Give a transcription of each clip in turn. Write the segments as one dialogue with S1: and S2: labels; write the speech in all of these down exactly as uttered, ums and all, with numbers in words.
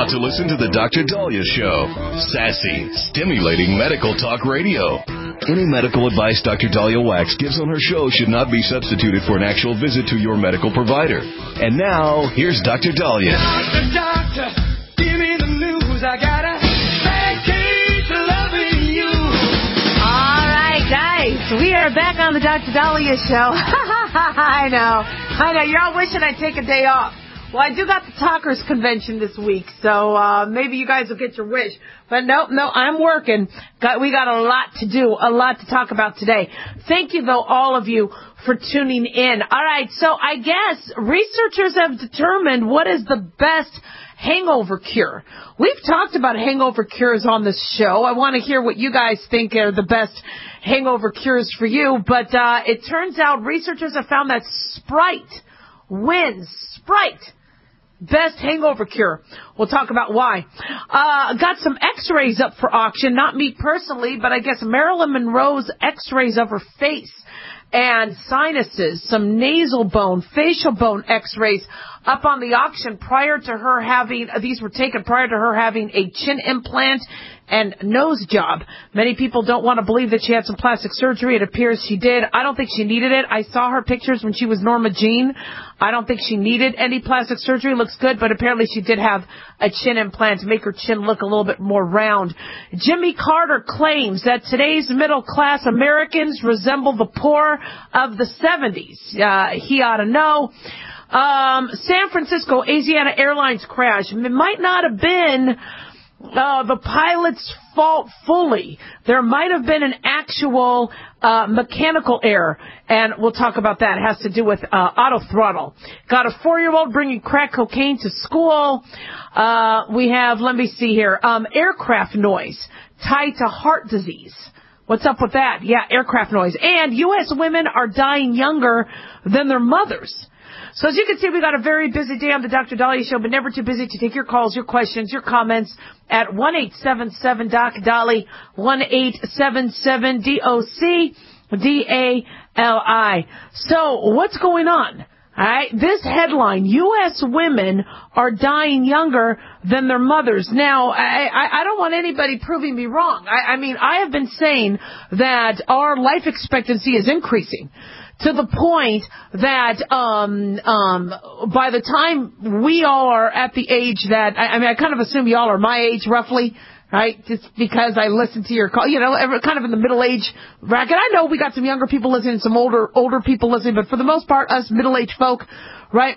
S1: about to listen to the Doctor Daliah Show. Sassy, stimulating medical talk radio. Any medical advice Doctor Daliah Wax gives on her show should not be substituted for an actual visit to your medical provider. And now, here's Doctor Daliah.
S2: Doctor, doctor, give me the news. I got a bad case of loving you.
S3: All right, guys, we are back on the Doctor Daliah Show. I know, I know. You're all wishing I'd take a day off. Well, I do got the Talkers Convention this week, so uh maybe you guys will get your wish. But no, no, I'm working. Got, we got a lot to do, a lot to talk about today. Thank you, though, all of you, for tuning in. All right, so I guess researchers have determined what is the best hangover cure. We've talked about hangover cures on this show. I want to hear what you guys think are the best hangover cures for you. But uh it turns out researchers have found that Sprite wins. Sprite. Best hangover cure. We'll talk about why. Uh, got some x-rays up for auction. Not me personally, but I guess Marilyn Monroe's x-rays of her face and sinuses, some nasal bone, facial bone x-rays up on the auction prior to her having, these were taken prior to her having a chin implant and nose job. Many people don't want to believe that she had some plastic surgery. It appears she did. I don't think she needed it. I saw her pictures when she was Norma Jean. I don't think she needed any plastic surgery. Looks good, but apparently she did have a chin implant to make her chin look a little bit more round. Jimmy Carter claims that today's middle-class Americans resemble the poor of the seventies. Uh, he ought to know. Um, San Francisco Asiana Airlines crash. It might not have been uh, the pilot's fault fully. There might have been an actual uh, mechanical error, and we'll talk about that. It has to do with uh, auto throttle. Got a four-year-old bringing crack cocaine to school. Uh, we have, let me see here, um, aircraft noise tied to heart disease. What's up with that? Yeah, aircraft noise. And U S women are dying younger than their mothers. So as you can see, we got a very busy day on the Doctor Daliah Show, but never too busy to take your calls, your questions, your comments at one eight seven seven D O C D A L I, one eight seven seven D O C D A L I. So what's going on? All right, this headline, U S women are dying younger than their mothers. Now, I, I, I don't want anybody proving me wrong. I, I mean, I have been saying that our life expectancy is increasing to the point that um, um, by the time we all are at the age that, I, I mean, I kind of assume y'all are my age roughly, right? Just because I listen to your call, you know, every, kind of in the middle age bracket. I know we got some younger people listening, some older older people listening, but for the most part, us middle-aged folk, right?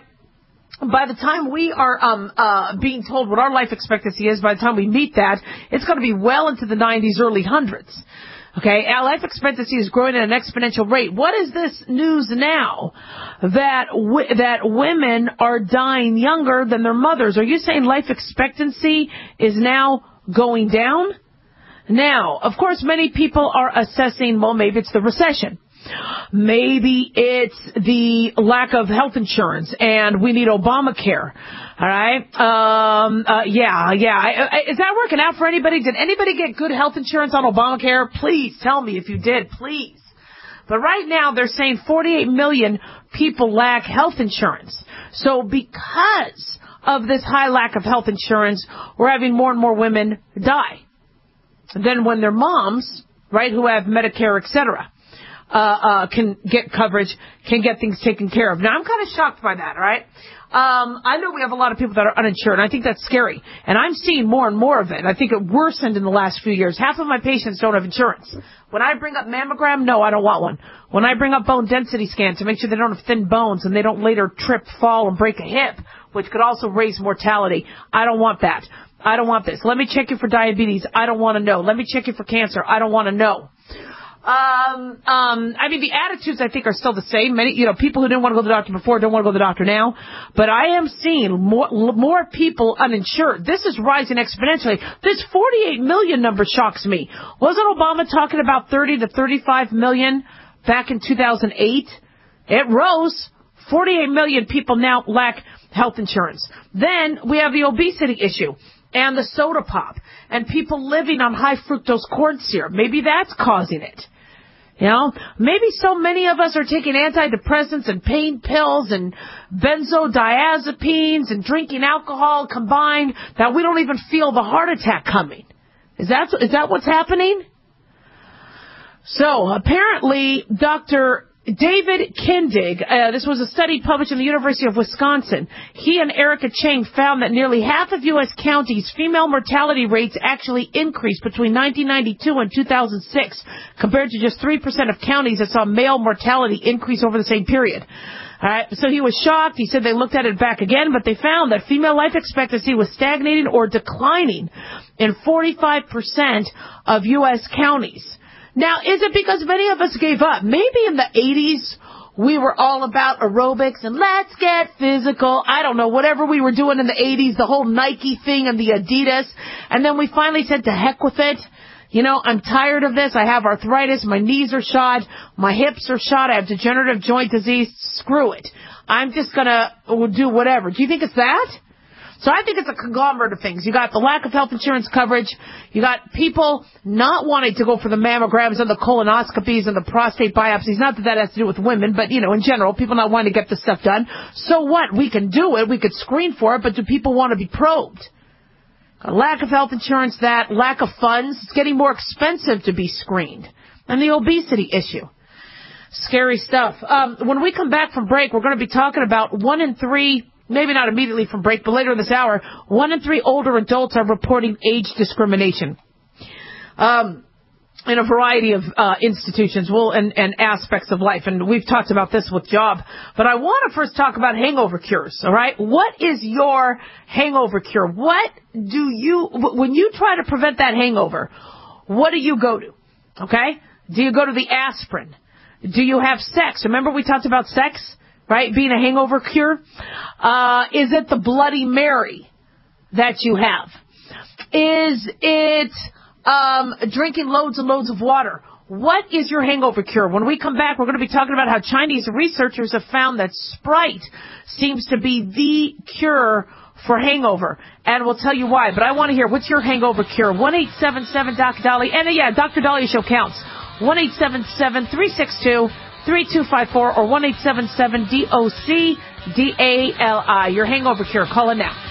S3: By the time we are um, uh, being told what our life expectancy is, by the time we meet that, it's going to be well into the nineties, early hundreds. Okay, our life expectancy is growing at an exponential rate. What is this news now that w- that women are dying younger than their mothers? Are you saying life expectancy is now going down? Now, of course, many people are assessing, well, maybe it's the recession. Maybe it's the lack of health insurance and we need Obamacare. All right. Um, uh, yeah, yeah. I, I, is that working out for anybody? Did anybody get good health insurance on Obamacare? Please tell me if you did, please. But right now they're saying forty-eight million people lack health insurance. So because of this high lack of health insurance, we're having more and more women die than when their moms, right, who have Medicare, et cetera, uh, uh, can get coverage, can get things taken care of. Now, I'm kind of shocked by that, all right? Um, I know we have a lot of people that are uninsured, and I think that's scary. And I'm seeing more and more of it. I think it worsened in the last few years. Half of my patients don't have insurance. When I bring up mammogram, no, I don't want one. When I bring up bone density scan to make sure they don't have thin bones and they don't later trip, fall, and break a hip, which could also raise mortality, I don't want that. I don't want this. Let me check you for diabetes. I don't want to know. Let me check you for cancer. I don't want to know. Um, um, I mean, the attitudes, I think, are still the same. Many, you know, people who didn't want to go to the doctor before don't want to go to the doctor now. But I am seeing more, more people uninsured. This is rising exponentially. This forty-eight million number shocks me. Wasn't Obama talking about thirty to thirty-five million back in two thousand eight? It rose. forty-eight million people now lack health insurance. Then we have the obesity issue and the soda pop and people living on high fructose corn syrup. Maybe that's causing it. You know, maybe so many of us are taking antidepressants and pain pills and benzodiazepines and drinking alcohol combined that we don't even feel the heart attack coming. Is that, is that what's happening? So, apparently, Doctor David Kindig, uh, this was a study published in the University of Wisconsin. He and Erica Chang found that nearly half of U S counties' female mortality rates actually increased between nineteen ninety-two and two thousand six, compared to just three percent of counties that saw male mortality increase over the same period. All right, so he was shocked. He said they looked at it back again, but they found that female life expectancy was stagnating or declining in forty-five percent of U S counties. Now, is it because many of us gave up? Maybe in the eighties, we were all about aerobics and let's get physical. I don't know, whatever we were doing in the eighties, the whole Nike thing and the Adidas. And then we finally said, to heck with it. You know, I'm tired of this. I have arthritis. My knees are shot. My hips are shot. I have degenerative joint disease. Screw it. I'm just going to do whatever. Do you think it's that? So I think it's a conglomerate of things. You got the lack of health insurance coverage. You got people not wanting to go for the mammograms and the colonoscopies and the prostate biopsies. Not that that has to do with women, but, you know, in general, people not wanting to get this stuff done. So what? We can do it. We could screen for it, but do people want to be probed? A lack of health insurance, that lack of funds. It's getting more expensive to be screened. And the obesity issue. Scary stuff. Um, when we come back from break, we're going to be talking about one in three... Maybe not immediately from break, but later in this hour, one in three older adults are reporting age discrimination um, in a variety of uh, institutions well, and, and aspects of life. And we've talked about this with Job. But I want to first talk about hangover cures, all right? What is your hangover cure? What do you, when you try to prevent that hangover, what do you go to, okay? Do you go to the aspirin? Do you have sex? Remember we talked about sex? Right, being a hangover cure? Uh, is it the Bloody Mary that you have? Is it um, drinking loads and loads of water? What is your hangover cure? When we come back, we're going to be talking about how Chinese researchers have found that Sprite seems to be the cure for hangover. And we'll tell you why. But I want to hear, what's your hangover cure? one eight seven seven Doctor Dolly. And uh, yeah, Doctor Dolly Show counts. one eight seven seven three six two three two five four or one eight seven seven D O C D A L I. Your hangover cure. Call in now.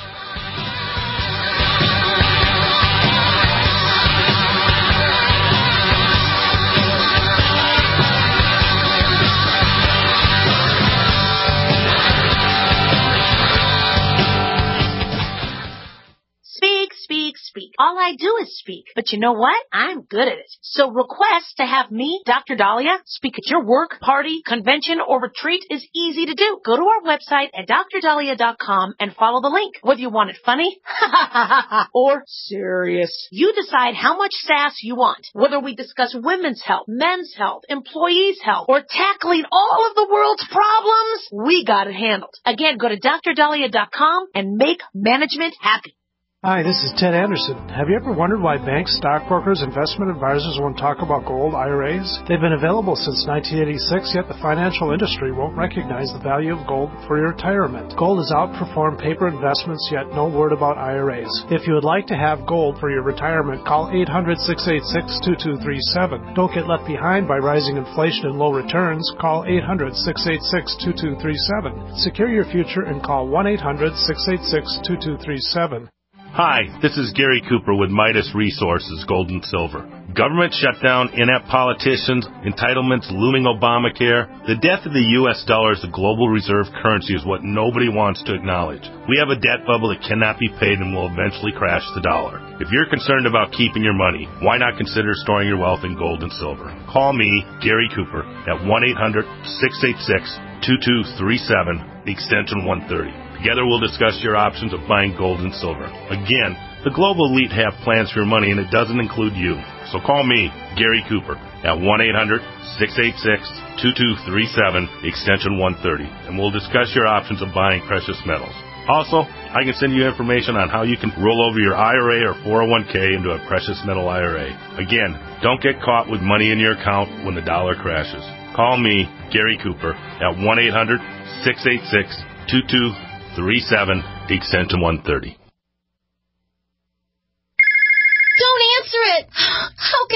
S4: Speak. All I do is speak. But you know what? I'm good at it. So request to have me, Doctor Dahlia, speak at your work, party, convention, or retreat is easy to do. Go to our website at dr dahlia dot com and follow the link. Whether you want it funny or serious, you decide how much sass you want. Whether we discuss women's health, men's health, employees' health, or tackling all of the world's problems, we got it handled. Again, go to dr dahlia dot com and make management happy.
S5: Hi, this is Ted Anderson. Have you ever wondered why banks, stockbrokers, investment advisors won't talk about gold I R As? They've been available since nineteen eighty-six, yet the financial industry won't recognize the value of gold for your retirement. Gold has outperformed paper investments, yet no word about I R As. If you would like to have gold for your retirement, call eight hundred, six eight six, two two three seven. Don't get left behind by rising inflation and low returns. Call eight hundred, six eight six, two two three seven. Secure your future and call one eight hundred, six eight six, two two three seven.
S6: Hi, this is Gary Cooper with Midas Resources, Gold and Silver. Government shutdown, inept politicians, entitlements, looming Obamacare. The death of the U S dollar as the global reserve currency is what nobody wants to acknowledge. We have a debt bubble that cannot be paid and will eventually crash the dollar. If you're concerned about keeping your money, why not consider storing your wealth in gold and silver? Call me, Gary Cooper, at one eight hundred, six eight six, two two three seven, the extension one thirty. Together we'll discuss your options of buying gold and silver. Again, the global elite have plans for your money, and it doesn't include you. So call me, Gary Cooper, at one eight hundred, six eight six, two two three seven, extension one thirty, and we'll discuss your options of buying precious metals. Also, I can send you information on how you can roll over your I R A or four oh one k into a precious metal I R A. Again, don't get caught with money in your account when the dollar crashes. Call me, Gary Cooper, at one eight hundred, six eight six, two two three seven, the extension one thirty.
S7: Don't answer it! How can I stop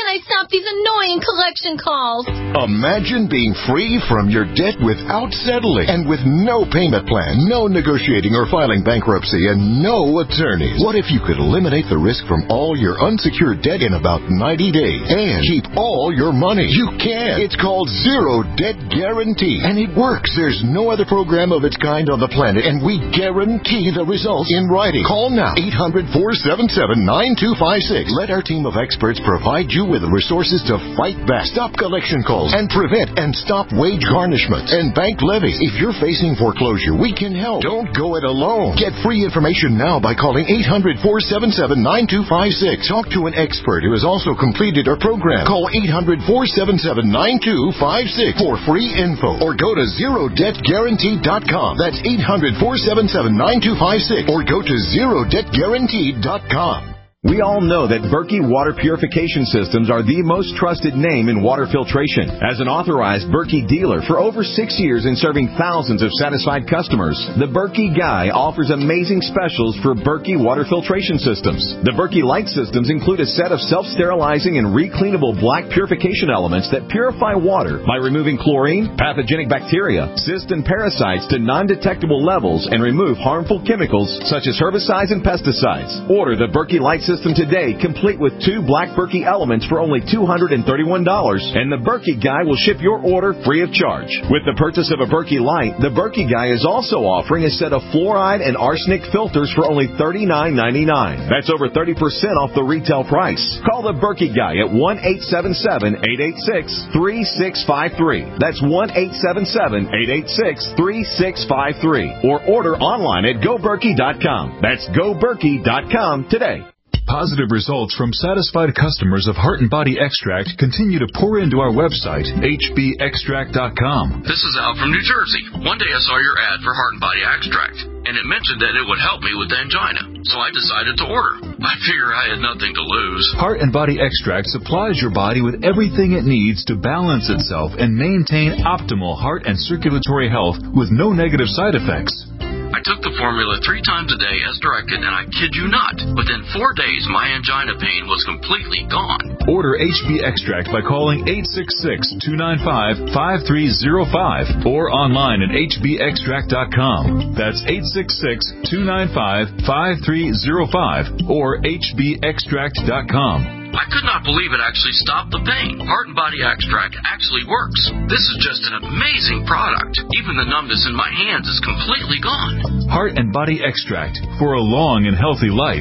S7: off these annoying collection calls.
S8: Imagine being free from your debt without settling and with no payment plan, no negotiating or filing bankruptcy, and no attorneys. What if you could eliminate the risk from all your unsecured debt in about ninety days and keep all your money? You can. It's called Zero Debt Guarantee, and it works. There's no other program of its kind on the planet, and we guarantee the results in writing. Call now, eight hundred, four seven seven, nine two five six. Let our team of experts provide you with the resources to fight back, stop collection calls, and prevent and stop wage garnishments and bank levies. If you're facing foreclosure, we can help. Don't go it alone. Get free information now by calling eight hundred, four seven seven, nine two five six. Talk to an expert who has also completed our program. Call eight hundred, four seven seven, nine two five six for free info, or go to zero debt guarantee dot com. That's eight hundred, four seven seven, nine two five six, or go to zero debt guarantee dot com.
S9: We all know that Berkey Water Purification Systems are the most trusted name in water filtration. As an authorized Berkey dealer for over six years and serving thousands of satisfied customers, the Berkey Guy offers amazing specials for Berkey Water Filtration Systems. The Berkey Light Systems include a set of self-sterilizing and recleanable black purification elements that purify water by removing chlorine, pathogenic bacteria, cysts, and parasites to non-detectable levels and remove harmful chemicals such as herbicides and pesticides. Order the Berkey Light System today, complete with two black Berkey elements for only two hundred thirty-one dollars, and the Berkey Guy will ship your order free of charge. With the purchase of a Berkey Light, the Berkey Guy is also offering a set of fluoride and arsenic filters for only thirty-nine ninety-nine. That's over thirty percent off the retail price. Call the Berkey Guy at one eight seven seven, eight eight six, three six five three. That's one eight seven seven, eight eight six, three six five three. Or order online at go berkey dot com. That's go berkey dot com today.
S10: Positive results from satisfied customers of Heart and Body Extract continue to pour into our website, H B extract dot com.
S11: This is Al from New Jersey. One day I saw your ad for Heart and Body Extract, and it mentioned that it would help me with angina, so I decided to order. I figure I had nothing to lose.
S10: Heart and Body Extract supplies your body with everything it needs to balance itself and maintain optimal heart and circulatory health with no negative side effects.
S11: I took the formula three times a day as directed, and I kid you not, within four days my angina pain was completely gone.
S10: Order H B Extract by calling eight six six, two nine five, five three zero five or online at H B extract dot com. That's eight six six, two nine five, five three zero five or H B extract dot com.
S11: I could not believe it actually stopped the pain. Heart and Body Extract actually works. This is just an amazing product. Even the numbness in my hands is completely gone.
S10: Heart and Body Extract for a long and healthy life.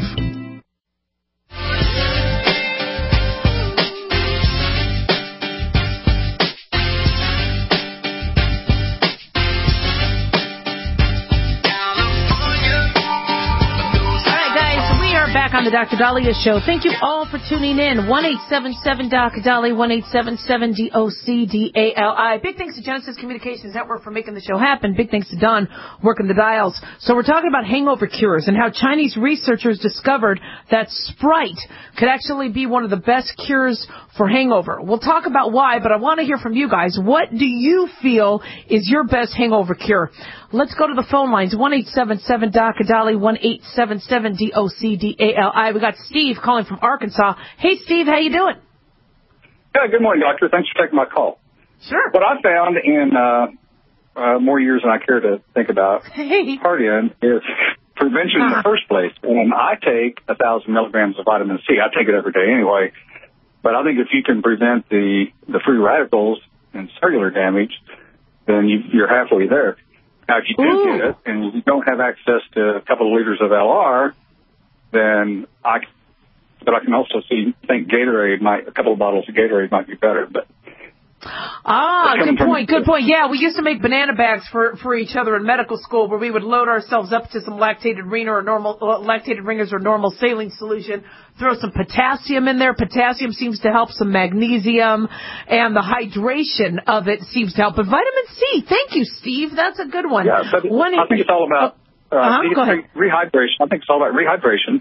S3: Back on the Doctor Dahlia Show. Thank you all for tuning in. one eight seven seven Doctor Dahlia, one eight seven seven D O C D A L I. Big thanks to Genesis Communications Network for making the show happen. Big thanks to Don working the dials. So we're talking about hangover cures and how Chinese researchers discovered that Sprite could actually be one of the best cures for hangover. We'll talk about why, but I want to hear from you guys. What do you feel is your best hangover cure? Let's go to the phone lines. one eight seven seven Doctor Dahlia, one eight seven seven D O C D A L I. We got Steve calling from Arkansas. Hey, Steve, how you doing?
S12: Yeah, good morning, doctor. Thanks for taking my call.
S3: Sure.
S12: What I found in uh, uh, more years than I care to think about
S3: hey.
S12: partying is prevention uh-huh. in the first place. And I take one thousand milligrams of vitamin C. I take it every day anyway. But I think if you can prevent the, the free radicals and cellular damage, then you, you're halfway there. Now, if you do
S3: Ooh.
S12: get it and you don't have access to a couple of liters of L R, then I, but I can also see, think Gatorade might, a couple of bottles of Gatorade might be better. But
S3: Ah, good point, good point. Yeah, we used to make banana bags for, for each other in medical school where we would load ourselves up to some lactated ringer or normal, uh, lactated ringers or normal saline solution, throw some potassium in there. Potassium seems to help, some magnesium, and the hydration of it seems to help. But vitamin C, thank you, Steve. That's a good one.
S12: Yeah, but
S3: one
S12: I think it's all about uh,
S3: uh-huh, go ahead.
S12: re- rehydration. I think it's all about rehydration.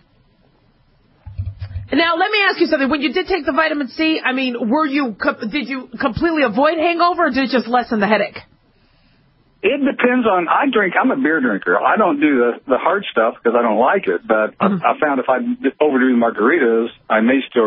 S3: Now, let me ask you something. When you did take the vitamin C, I mean, were you did you completely avoid hangover, or did it just lessen the headache?
S12: It depends on, I drink, I'm a beer drinker. I don't do the, the hard stuff because I don't like it, but mm-hmm. I, I found if I overdo the margaritas, I may still get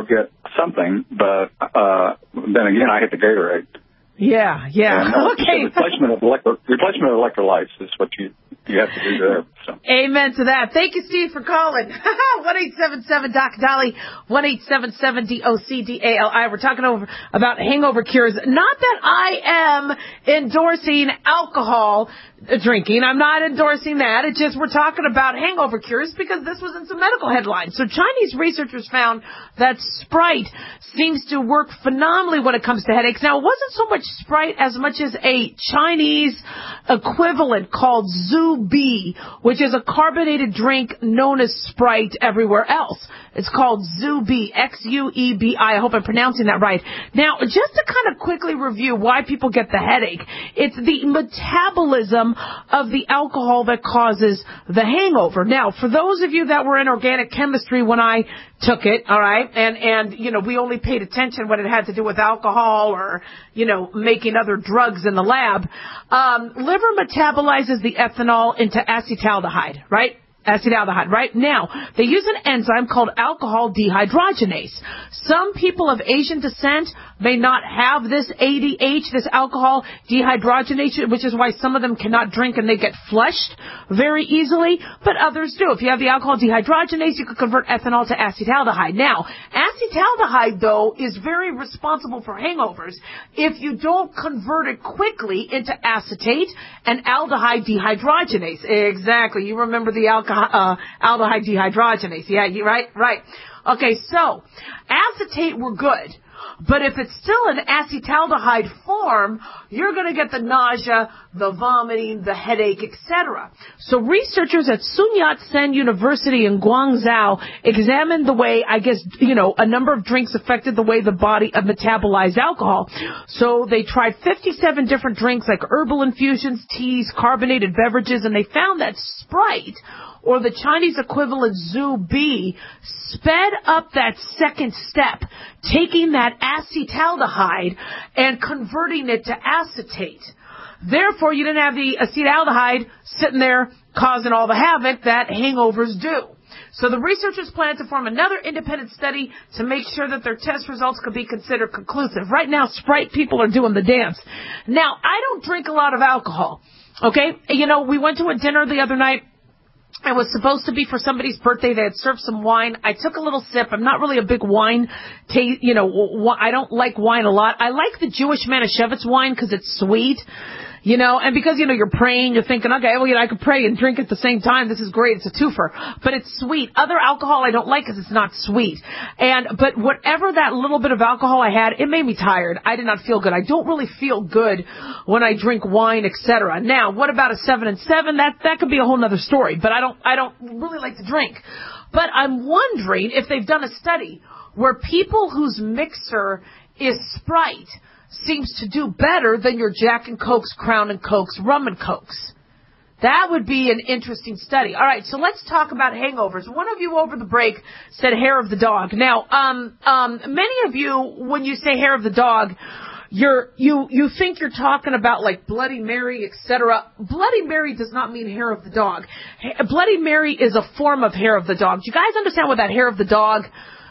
S12: something, but uh, then again, I hit the Gatorade.
S3: Yeah, yeah.
S12: And, uh,
S3: okay.
S12: Replacement of electro, replacement of electrolytes is what you you have to do there. So.
S3: Amen to that. Thank you, Steve, for calling. one eight seven seven Doc Dolly, one eight seven seven D O C D A L I. We're talking over about hangover cures. Not that I am endorsing alcohol drinking. I'm not endorsing that. It's just we're talking about hangover cures because this was in some medical headlines. So Chinese researchers found that Sprite seems to work phenomenally when it comes to headaches. Now, it wasn't so much Sprite as much as a Chinese equivalent called Zhu-B, which is a carbonated drink known as Sprite everywhere else. It's called Zhu-B, X U E B I. I hope I'm pronouncing that right. Now, just to kind of quickly review why people get the headache, it's the metabolism of the alcohol that causes the hangover. Now, for those of you that were in organic chemistry when I took it, all right, and, and, you know, we only paid attention when it had to do with alcohol or, you know, making other drugs in the lab, um, liver metabolizes the ethanol into acetaldehyde, right? Acetaldehyde, right? Now, they use an enzyme called alcohol dehydrogenase. Some people of Asian descent may not have this A D H, this alcohol dehydrogenase, which is why some of them cannot drink and they get flushed very easily, but others do. If you have the alcohol dehydrogenase, you can convert ethanol to acetaldehyde. Now, acetaldehyde, though, is very responsible for hangovers if you don't convert it quickly into acetate and aldehyde dehydrogenase. Exactly. You remember the alcohol, uh, aldehyde dehydrogenase. Yeah, you right? Right. Okay, so acetate, we're good. But if it's still in acetaldehyde form, you're going to get the nausea, the vomiting, the headache, et cetera. So researchers at Sun Yat-sen University in Guangzhou examined the way, I guess, you know, a number of drinks affected the way the body metabolized alcohol. So they tried fifty-seven different drinks like herbal infusions, teas, carbonated beverages, and they found that Sprite, or the Chinese equivalent Zhu-B, sped up that second step, taking that acetaldehyde and converting it to acetate. Therefore, you didn't have the acetaldehyde sitting there causing all the havoc that hangovers do. So the researchers plan to form another independent study to make sure that their test results could be considered conclusive. Right now, Sprite people are doing the dance. Now, I don't drink a lot of alcohol, okay? You know, we went to a dinner the other night. It was supposed to be for somebody's birthday. They had served some wine. I took a little sip. I'm not really a big wine taste, you know, I don't like wine a lot. I like the Jewish Manischewitz wine because it's sweet, you know, and because, you know, you're praying, you're thinking, okay, well, you know, I could pray and drink at the same time. This is great. It's a twofer, but it's sweet. Other alcohol I don't like because it's not sweet. And, but whatever that little bit of alcohol I had, it made me tired. I did not feel good. I don't really feel good when I drink wine, et cetera. Now, what about a seven and seven? That, that could be a whole nother story, but I don't, I don't really like to drink. But I'm wondering if they've done a study where people whose mixer is Sprite seems to do better than your Jack and Cokes, Crown and Cokes, Rum and Cokes. That would be an interesting study. All right, so let's talk about hangovers. One of you over the break said hair of the dog. Now, um, um, many of you, when you say hair of the dog, you're, you, you think you're talking about like Bloody Mary, et cetera. Bloody Mary does not mean hair of the dog. Bloody Mary is a form of hair of the dog. Do you guys understand what that hair of the dog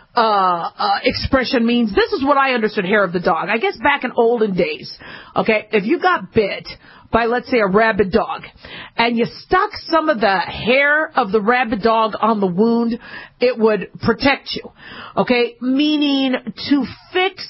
S3: Uh, uh, expression means? This is what I understood hair of the dog. I guess back in olden days, okay, if you got bit by, let's say, a rabid dog, and you stuck some of the hair of the rabid dog on the wound, it would protect you, okay, meaning to fix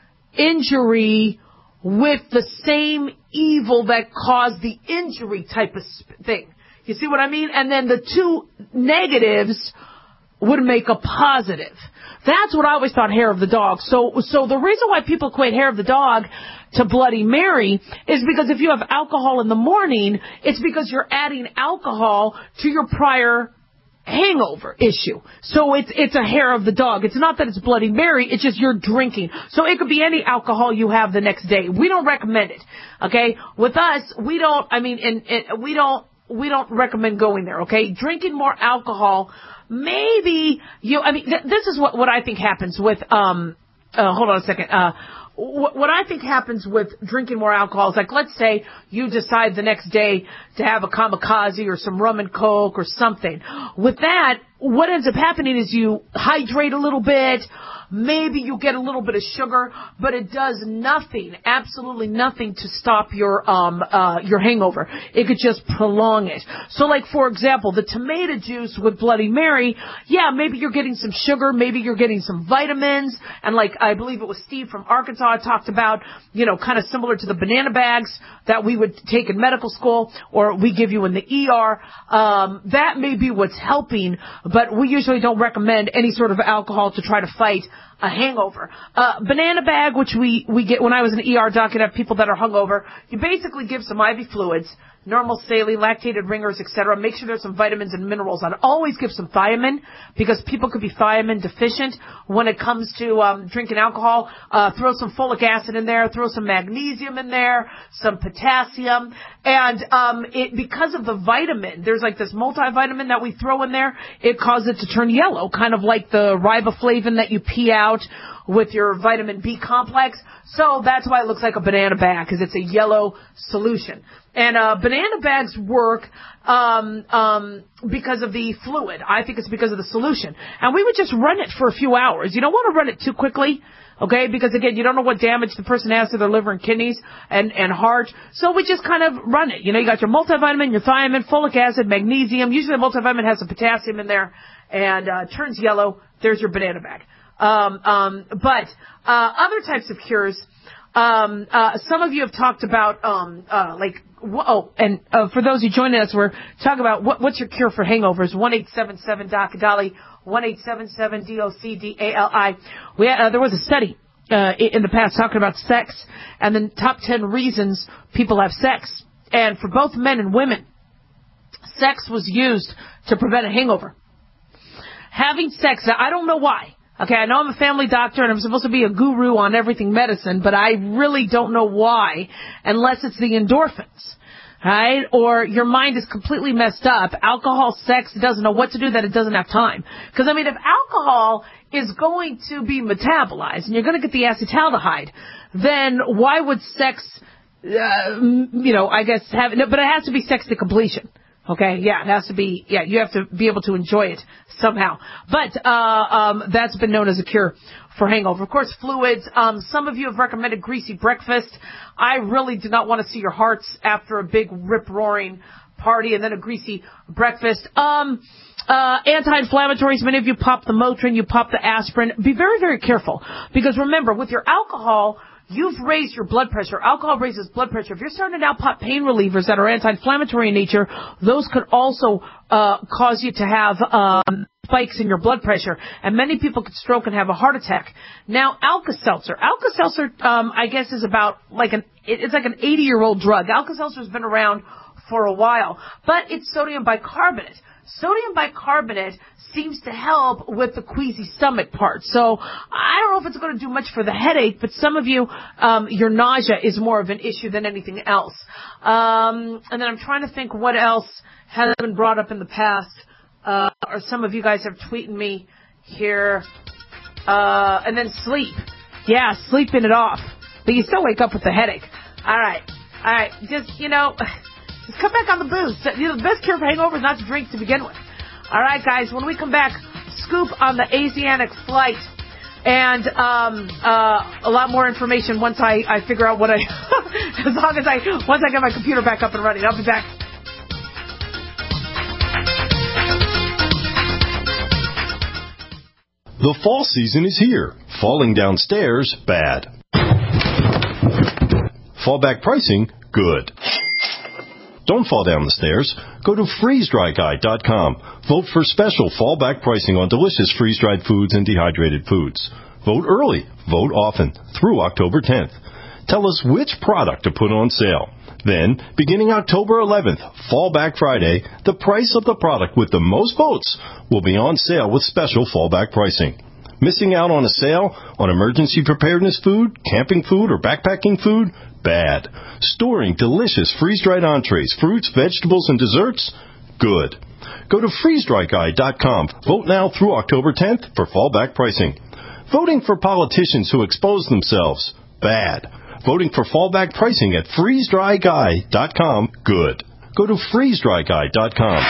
S3: injury with the same evil that caused the injury type of thing. You see what I mean? And then the two negatives would make a positive. That's what I always thought hair of the dog. So, so the reason why people equate hair of the dog to Bloody Mary is because if you have alcohol in the morning, it's because you're adding alcohol to your prior hangover issue. So it's, it's a hair of the dog. It's not that it's Bloody Mary. It's just you're drinking. So it could be any alcohol you have the next day. We don't recommend it. Okay. With us, we don't, I mean, and, and we don't, we don't recommend going there. Okay. Drinking more alcohol, maybe you, I mean, th- this is what, what I think happens with, um, uh, hold on a second, uh, wh- what I think happens with drinking more alcohol is like, let's say you decide the next day to have a kamikaze or some rum and coke or something. With that, what ends up happening is you hydrate a little bit, Maybe you get a little bit of sugar, but it does nothing, absolutely nothing to stop your um uh your hangover. It could just prolong it. So like, for example, the tomato juice with Bloody Mary, yeah, maybe you're getting some sugar, maybe you're getting some vitamins, and like I believe it was Steve from Arkansas talked about, you know, kind of similar to the banana bags that we would take in medical school or we give you in the E R. Um, that may be what's helping, but we usually don't recommend any sort of alcohol to try to fight a hangover. Uh, banana bag, which we, we get when I was an E R doc and have people that are hungover, you basically give some I V fluids, normal saline, lactated ringers, et cetera. Make sure there's some vitamins and minerals. I'd always give some thiamine because people could be thiamine deficient when it comes to um, drinking alcohol. Uh, throw some folic acid in there. Throw some magnesium in there, some potassium. And um, it because of the vitamin, there's like this multivitamin that we throw in there. It causes it to turn yellow, kind of like the riboflavin that you pee out with your vitamin B complex. So that's why it looks like a banana bag, because it's a yellow solution. And uh banana bags work um um because of the fluid. I think it's because of the solution. And we would just run it for a few hours. You don't want to run it too quickly, okay? Because again, you don't know what damage the person has to their liver and kidneys and and heart. So we just kind of run it. You know, you got your multivitamin, your thiamine, folic acid, magnesium. Usually the multivitamin has some potassium in there and uh turns yellow. There's your banana bag. Um um but uh other types of cures, um uh some of you have talked about um uh like oh and uh, for those who joined us, we're talking about what, what's your cure for hangovers. one eight seven seven D O C Dali, one eight seven seven D O C D A L I. We had, uh, there was a study uh in the past talking about sex and the top ten reasons people have sex, and for both men and women, sex was used to prevent a hangover. Having sex, now, I don't know why. Okay, I know I'm a family doctor and I'm supposed to be a guru on everything medicine, but I really don't know why, unless it's the endorphins, right? Or your mind is completely messed up. Alcohol, sex, doesn't know what to do, that it doesn't have time. Because, I mean, if alcohol is going to be metabolized and you're going to get the acetaldehyde, then why would sex, uh, you know, I guess have, no, but it has to be sex to completion. Okay, yeah, it has to be, yeah, you have to be able to enjoy it somehow. But, uh, um, that's been known as a cure for hangover. Of course, fluids, um, some of you have recommended greasy breakfast. I really do not want to see your hearts after a big rip-roaring party and then a greasy breakfast. Um, uh, anti-inflammatories, many of you pop the Motrin, you pop the aspirin. Be very, very careful, because remember, with your alcohol, you've raised your blood pressure. Alcohol raises blood pressure. If you're starting to now pop pain relievers that are anti-inflammatory in nature, those could also uh cause you to have um spikes in your blood pressure. And many people could stroke and have a heart attack. Now, Alka-Seltzer. Alka-Seltzer, um, I guess, is about like an, it's like an eighty-year-old drug. Alka-Seltzer's been around for a while, but it's sodium bicarbonate. Sodium bicarbonate seems to help with the queasy stomach part. So I don't know if it's going to do much for the headache, but some of you, um, your nausea is more of an issue than anything else. Um, and then I'm trying to think what else has been brought up in the past. Uh, or some of you guys have tweeted me here. Uh, and then sleep. Yeah, sleeping it off. But you still wake up with a headache. All right. All right. Just, you know, just cut back on the booze. You know, the best cure for hangover is not to drink to begin with. All right, guys, when we come back, scoop on the Asiatic flight and um, uh, a lot more information once I, I figure out what I, as long as I, once I get my computer back up and running. I'll be back.
S13: The fall season is here. Falling downstairs, bad. Fallback pricing, good. Don't fall down the stairs. Go to freeze dry guy dot com. Vote for special fallback pricing on delicious freeze-dried foods and dehydrated foods. Vote early. Vote often. Through October tenth. Tell us which product to put on sale. Then, beginning October eleventh, Fallback Friday, the price of the product with the most votes will be on sale with special fallback pricing. Missing out on a sale on emergency preparedness food, camping food, or backpacking food? Bad. Storing delicious freeze-dried entrees, fruits, vegetables, and desserts? Good. Go to freeze dry guy dot com. Vote now through October tenth for fallback pricing. Voting for politicians who expose themselves? Bad. Voting for fallback pricing at freeze dry guy dot com? Good. Go to freeze dry guy dot com.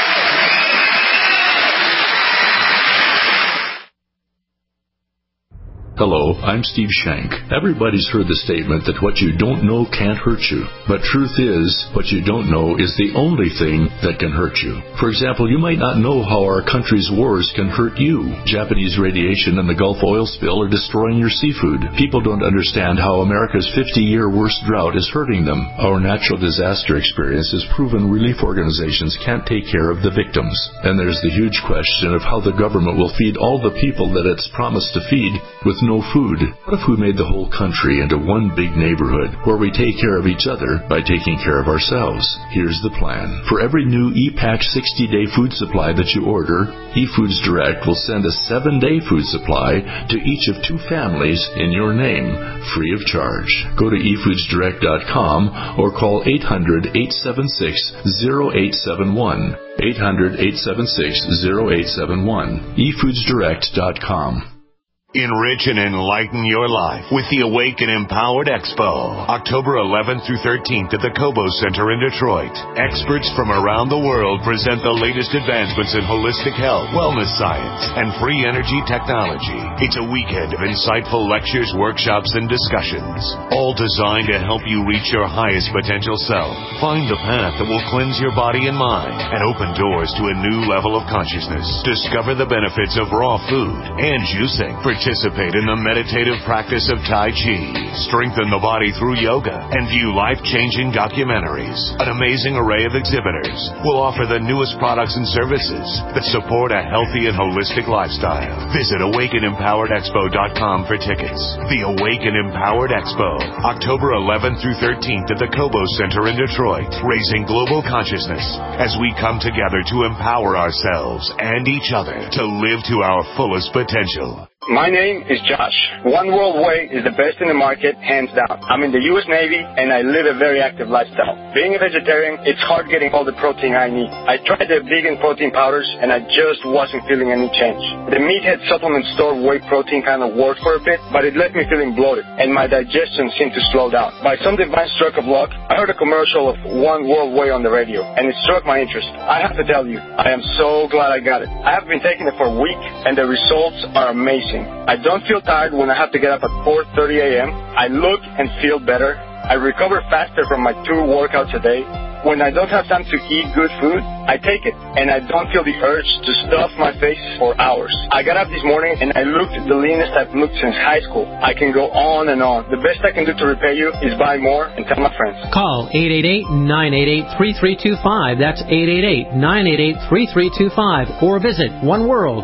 S14: Hello, I'm Steve Shank. Everybody's heard the statement that what you don't know can't hurt you. But truth is, what you don't know is the only thing that can hurt you. For example, you might not know how our country's wars can hurt you. Japanese radiation and the Gulf oil spill are destroying your seafood. People don't understand how America's fifty-year worst drought is hurting them. Our natural disaster experience has proven relief organizations can't take care of the victims. And there's the huge question of how the government will feed all the people that it's promised to feed with no food. What if we made the whole country into one big neighborhood where we take care of each other by taking care of ourselves? Here's the plan. For every new E-Pack sixty-day food supply that you order, eFoods Direct will send a seven-day food supply to each of two families in your name, free of charge. Go to e foods direct dot com or call eight hundred, eight seven six, zero eight seven one. eight hundred, eight seven six, zero eight seven one. e foods direct dot com.
S15: Enrich and enlighten your life with the Awaken Empowered Expo, October eleventh through thirteenth at the Cobo Center in Detroit. Experts from around the world present the latest advancements in holistic health, wellness science, and free energy technology. It's a weekend of insightful lectures, workshops, and discussions, all designed to help you reach your highest potential self. Find the path that will cleanse your body and mind and open doors to a new level of consciousness. Discover the benefits of raw food and juicing. Participate in the meditative practice of Tai Chi, strengthen the body through yoga, and view life-changing documentaries. An amazing array of exhibitors will offer the newest products and services that support a healthy and holistic lifestyle. Visit awaken empowered expo dot com for tickets. The Awaken Empowered Expo, October eleventh through thirteenth at the Cobo Center in Detroit, raising global consciousness as we come together to empower ourselves and each other to live to our fullest potential.
S16: My name is Josh. One World Way is the best in the market, hands down. I'm in the U S Navy, and I live a very active lifestyle. Being a vegetarian, it's hard getting all the protein I need. I tried the vegan protein powders, and I just wasn't feeling any change. The Meathead supplement store whey protein kind of worked for a bit, but it left me feeling bloated, and my digestion seemed to slow down. By some divine stroke of luck, I heard a commercial of One World Way on the radio, and it struck my interest. I have to tell you, I am so glad I got it. I have been taking it for a week, and the results are amazing. I don't feel tired when I have to get up at four thirty a.m. I look and feel better. I recover faster from my two workouts a day. When I don't have time to eat good food, I take it, and I don't feel the urge to stuff my face for hours. I got up this morning, and I looked the leanest I've looked since high school. I can go on and on. The best I can do to repay you is buy more and tell my friends.
S17: Call eight eight eight, nine eight eight, three three two five. That's eight eight eight, nine eight eight, three three two five. Or visit one world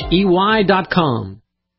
S17: way dot com.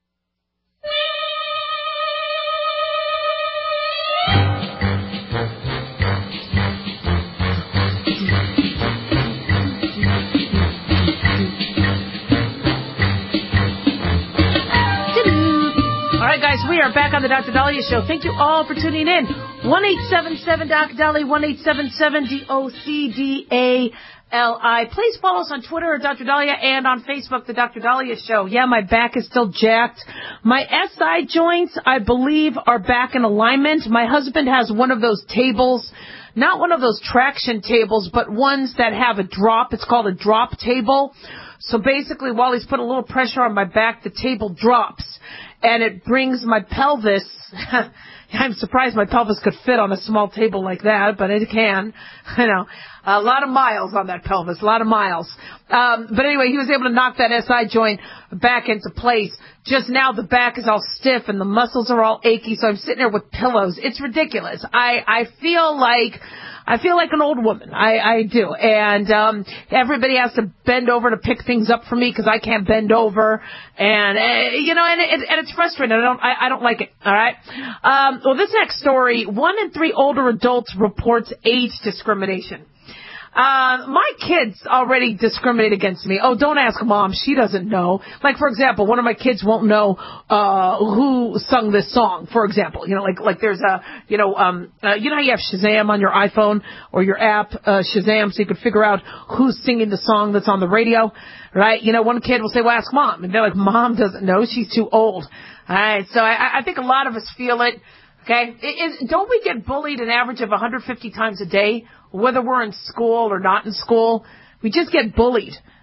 S3: We are back on the Doctor Dahlia Show. Thank you all for tuning in. one eight seven seven Doc Dahlia, one eight seven seven D O C D A L I. Please follow us on Twitter at Doctor Dahlia and on Facebook, The Doctor Dahlia Show. Yeah, my back is still jacked. My S I joints, I believe, are back in alignment. My husband has one of those tables, not one of those traction tables, but ones that have a drop. It's called a drop table. So basically, while he's put a little pressure on my back, the table drops. And it brings my pelvis, I'm surprised my pelvis could fit on a small table like that, but it can. You know, a lot of miles on that pelvis, a lot of miles. Um, but anyway, he was able to knock that S I joint back into place. Just now the back is all stiff and the muscles are all achy, so I'm sitting there with pillows. It's ridiculous. I, I feel like... I feel like an old woman. I, I do. And um, everybody has to bend over to pick things up for me because I can't bend over. And, uh, you know, and, it, and it's frustrating. I don't, I, I don't like it. All right. Um, well, this next story, one in three older adults reports age discrimination. Uh, my kids already discriminate against me. Oh, don't ask Mom. She doesn't know. Like, for example, one of my kids won't know, uh, who sung this song, for example. You know, like, like there's a, you know, um, uh, you know how you have Shazam on your iPhone or your app, uh, Shazam, so you can figure out who's singing the song that's on the radio, right? You know, one kid will say, well, ask Mom. And they're like, Mom doesn't know. She's too old. All right. So I, I think a lot of us feel it. Okay. Is, don't we get bullied an average of one hundred fifty times a day? Whether we're in school or not in school, we just get bullied.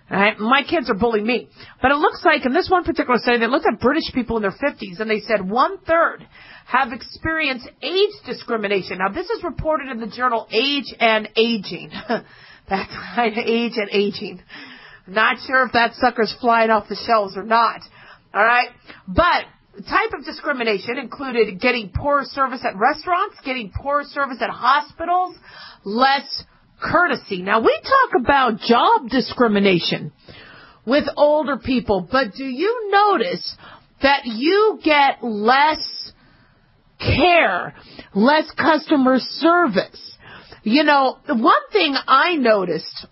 S3: All right? My kids are bullying me. But it looks like, in this one particular study, they looked at British people in their fifties, and they said one-third have experienced age discrimination. Now, this is reported in the journal Age and Aging. That's right, Age and Aging. Not sure if that sucker's flying off the shelves or not. All right? But the type of discrimination included getting poorer service at restaurants, getting poorer service at hospitals, less courtesy. Now, we talk about job discrimination with older people, but do you notice that you get less care, less customer service? You know, one thing I noticed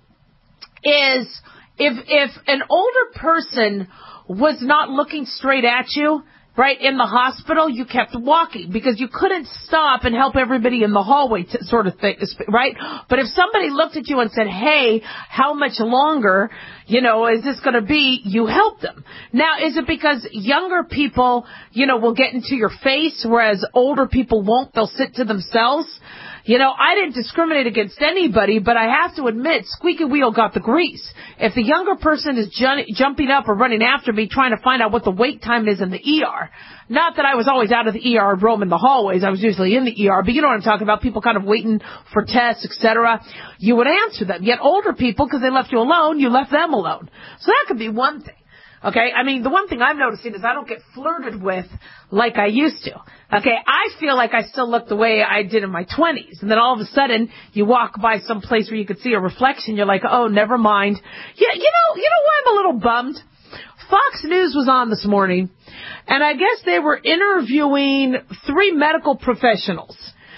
S3: is if if an older person was not looking straight at you, right, in the hospital, you kept walking because you couldn't stop and help everybody in the hallway to, sort of thing, right? But if somebody looked at you and said, hey, how much longer, you know, is this going to be, you help them. Now, is it because younger people, you know, will get into your face, whereas older people won't? They'll sit to themselves? You know, I didn't discriminate against anybody, but I have to admit, squeaky wheel got the grease. If the younger person is ju- jumping up or running after me trying to find out what the wait time is in the E R, not that I was always out of the E R roaming the hallways, I was usually in the E R, but you know what I'm talking about, people kind of waiting for tests, et cetera, you would answer them. Yet older people, because they left you alone, you left them alone. So that could be one thing. Okay, I mean, the one thing I'm noticing is I don't get flirted with like I used to. Okay, I feel like I still look the way I did in my twenties. And then all of a sudden, you walk by some place where you could see a reflection, you're like, oh, never mind. Yeah, you know, you know why I'm a little bummed? Fox News was on this morning, and I guess they were interviewing three medical professionals.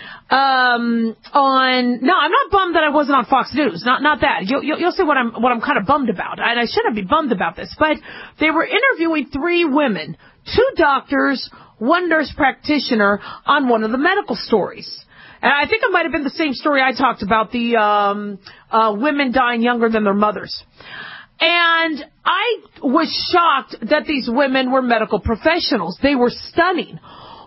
S3: Um, on, no, I'm not bummed that I wasn't on Fox News. Not, not that. You'll, you'll, you'll see what I'm, what I'm kind of bummed about. And I shouldn't be bummed about this, but they were interviewing three women, two doctors, one nurse practitioner on one of the medical stories. And I think it might have been the same story I talked about, the, um, uh, women dying younger than their mothers. And I was shocked that these women were medical professionals. They were stunning.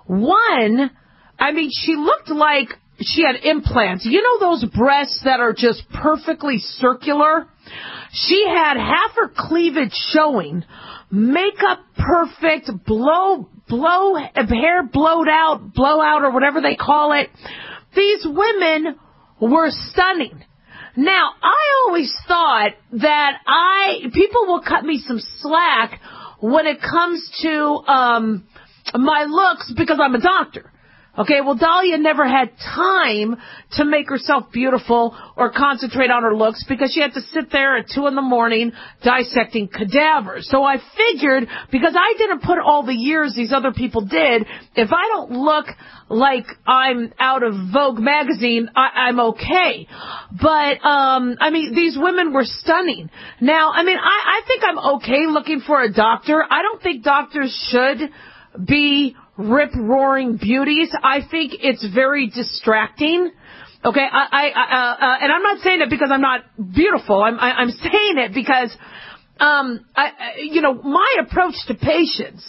S3: One, I mean, she looked like she had implants. You know those breasts that are just perfectly circular? She had half her cleavage showing, makeup perfect, blow, blow, hair blowed out, blowout or whatever they call it. These women were stunning. Now, I always thought that I, people will cut me some slack when it comes to, um, my looks because I'm a doctor. Okay, well, Dahlia never had time to make herself beautiful or concentrate on her looks because she had to sit there at two in the morning dissecting cadavers. So I figured, because I didn't put all the years these other people did, if I don't look like I'm out of Vogue magazine, I, I'm okay. But, um, I mean, these women were stunning. Now, I mean, I, I think I'm okay looking for a doctor. I don't think doctors should be rip-roaring beauties. I think it's very distracting. Okay, I, I, uh, uh, and I'm not saying it because I'm not beautiful. I'm, I, I'm saying it because, um, I, you know, my approach to patients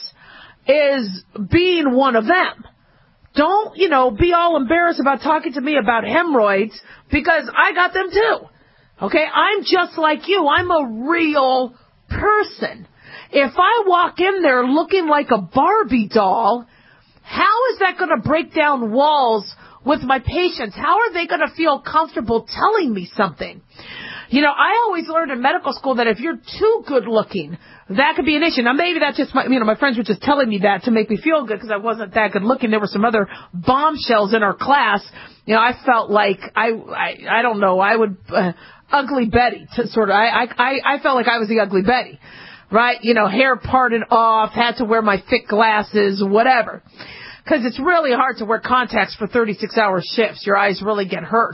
S3: is being one of them. Don't, you know, be all embarrassed about talking to me about hemorrhoids because I got them too. Okay, I'm just like you. I'm a real person. If I walk in there looking like a Barbie doll, how is that going to break down walls with my patients? How are they going to feel comfortable telling me something? You know, I always learned in medical school that if you're too good looking, that could be an issue. Now, maybe that's just my, you know, my friends were just telling me that to make me feel good because I wasn't that good looking. There were some other bombshells in our class. You know, I felt like I, I, I don't know, I would, uh, Ugly Betty to sort of, I, I, I felt like I was the Ugly Betty. Right? You know, hair parted off, had to wear my thick glasses, whatever. Because it's really hard to wear contacts for thirty-six hour shifts. Your eyes really get hurt.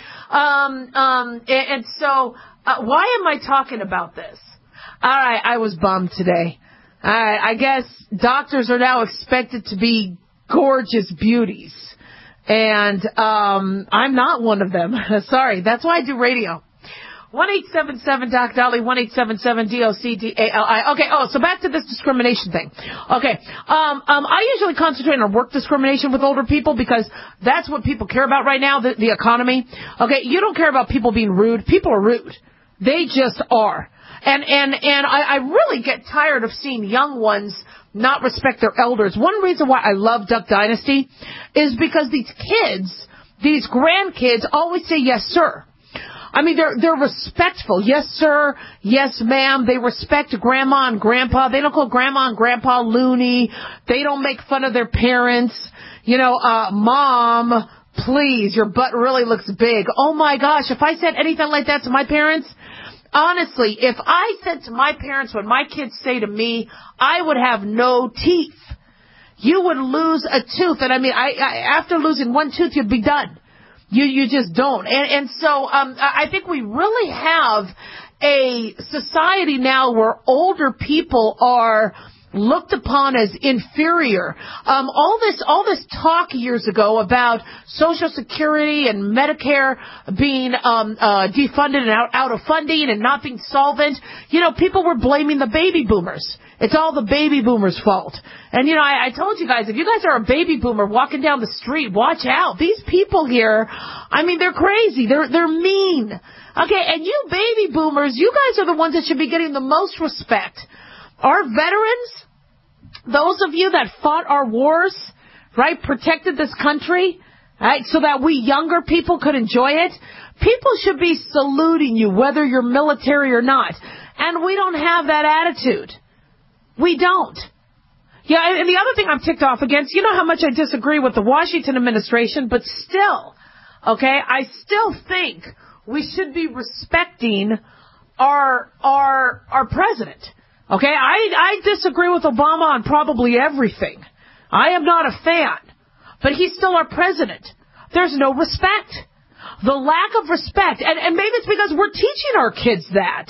S3: Um, um, and, and so, uh, why am I talking about this? All right, I was bummed today. All right, I guess doctors are now expected to be gorgeous beauties. And, um, I'm not one of them. Sorry, that's why I do radio. one eight seven seven Doc Dolly, one eight seven seven D O C D A L I. Okay, oh, so back to this discrimination thing. Okay, um, um, I usually concentrate on work discrimination with older people because that's what people care about right now, the, the economy. Okay, you don't care about people being rude. People are rude. They just are. And, and, and I, I really get tired of seeing young ones not respect their elders. One reason why I love Duck Dynasty is because these kids, these grandkids always say yes, sir. I mean, they're, they're respectful. Yes, sir. Yes, ma'am. They respect grandma and grandpa. They don't call grandma and grandpa loony. They don't make fun of their parents. You know, uh, mom, please, your butt really looks big. Oh my gosh, if I said anything like that to my parents, honestly, if I said to my parents what my kids say to me, I would have no teeth. You would lose a tooth. And I mean, I, I after losing one tooth, you'd be done. You you just don't. And, and so um, I think we really have a society now where older people are looked upon as inferior. Um, all this all this talk years ago about Social Security and Medicare being um, uh, defunded and out, out of funding and not being solvent, you know, people were blaming the baby boomers. It's all the baby boomers' fault. And, you know, I, I told you guys, if you guys are a baby boomer walking down the street, watch out. These people here, I mean, they're crazy. They're they're mean. Okay, and you baby boomers, you guys are the ones that should be getting the most respect. Our veterans, those of you that fought our wars, right, protected this country, right, so that we younger people could enjoy it, people should be saluting you, whether you're military or not. And we don't have that attitude. We don't. Yeah, and the other thing I'm ticked off against, you know how much I disagree with the Washington administration, but still, okay, I still think we should be respecting our our our president. Okay, I I disagree with Obama on probably everything. I am not a fan, but he's still our president. There's no respect. The lack of respect, and, and maybe it's because we're teaching our kids that.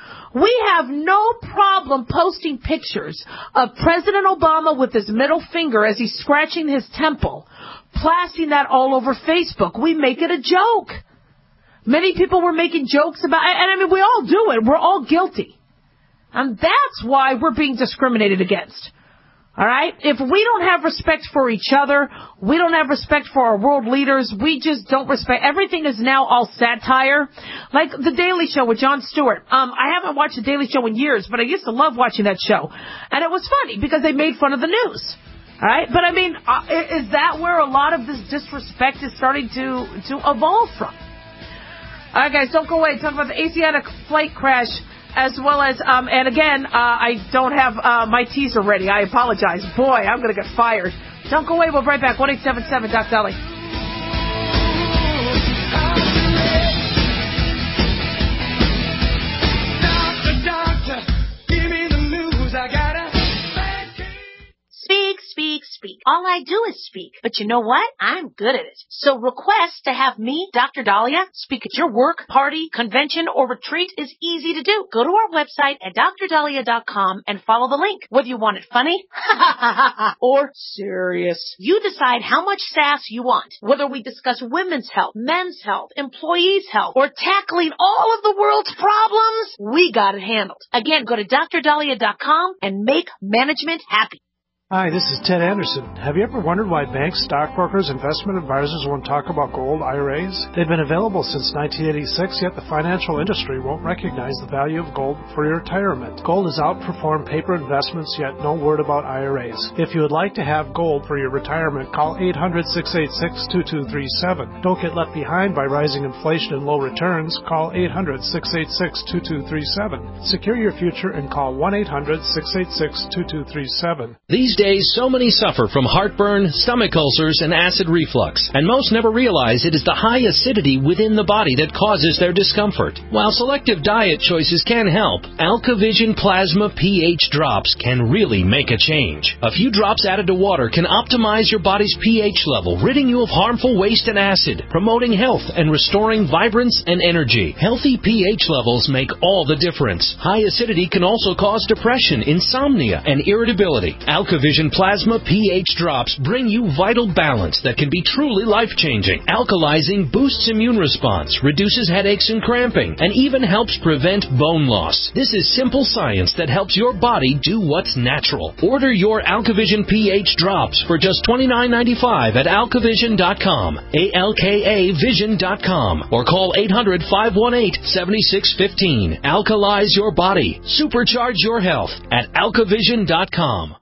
S3: We have no problem posting pictures of President Obama with his middle finger as he's scratching his temple, plastering that all over Facebook. We make it a joke. Many people were making jokes about it, and I mean, we all do it. We're all guilty. And that's why we're being discriminated against. All right? If we don't have respect for each other, we don't have respect for our world leaders, we just don't respect. Everything is now all satire. Like The Daily Show with Jon Stewart. Um, I haven't watched The Daily Show in years, but I used to love watching that show. And it was funny because they made fun of the news. All right? But I mean, uh, is that where a lot of this disrespect is starting to, to evolve from? All right, guys, don't go away. Talk about the Asiatic flight crash. As well as, um, and again, uh, I don't have uh, my teaser ready. I apologize. Boy, I'm going to get fired. Don't go away. We'll be right back. one eight seven seven Doc Dolly.
S2: Doctor, doctor, give me the news. I got a
S4: Speak, speak, speak. All I do is speak. But you know what? I'm good at it. So request to have me, Doctor Dahlia, speak at your work, party, convention, or retreat is easy to do. Go to our website at dr dahlia dot com and follow the link. Whether you want it funny or serious, you decide how much sass you want. Whether we discuss women's health, men's health, employees' health, or tackling all of the world's problems, we got it handled. Again, go to dr dahlia dot com and make management happy.
S5: Hi, this is Ted Anderson. Have you ever wondered why banks, stockbrokers, investment advisors won't talk about gold I R As? They've been available since nineteen eighty-six, yet the financial industry won't recognize the value of gold for your retirement. Gold has outperformed paper investments, yet no word about I R As. If you would like to have gold for your retirement, call eight hundred, six eight six, two two three seven. Don't get left behind by rising inflation and low returns. Call eight hundred, six eight six, two two three seven. Secure your future and call one eight hundred, six eight six, two two three seven.
S18: These days, so many suffer from heartburn, stomach ulcers, and acid reflux, and most never realize it is the high acidity within the body that causes their discomfort. While selective diet choices can help, AlkaVision Plasma pH drops can really make a change. A few drops added to water can optimize your body's pH level, ridding you of harmful waste and acid, promoting health and restoring vibrance and energy. Healthy pH levels make all the difference. High acidity can also cause depression, insomnia, and irritability. AlkaVision AlkaVision Plasma pH drops bring you vital balance that can be truly life-changing. Alkalizing boosts immune response, reduces headaches and cramping, and even helps prevent bone loss. This is simple science that helps your body do what's natural. Order your AlkaVision pH drops for just twenty-nine ninety-five at alkavision dot com, A L K A vision dot com, or call eight hundred, five one eight, seven six one five. Alkalize your body. Supercharge your health at alkavision dot com.